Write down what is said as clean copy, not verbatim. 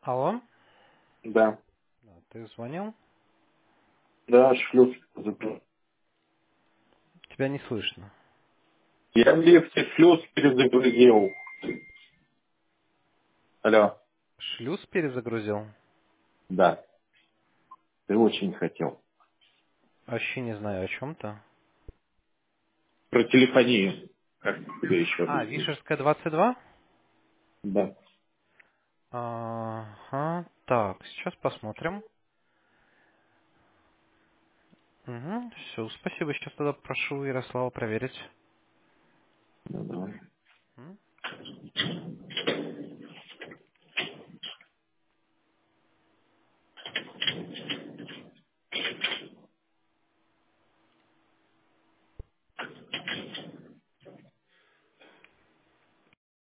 Алло? Да. Да, ты звонил? Да, шлюз закрыл. Тебя не слышно. Я в лифте шлюз перезагрузил. Алло. Шлюз перезагрузил? Да. Ты очень хотел. Вообще не знаю о чем-то. Про телефонию. Как тебе еще А, объяснить? Вишерская 22? Да. Ага, так, сейчас посмотрим. Угу, все, спасибо. Сейчас тогда прошу Ярослава проверить. Ну, давай. М?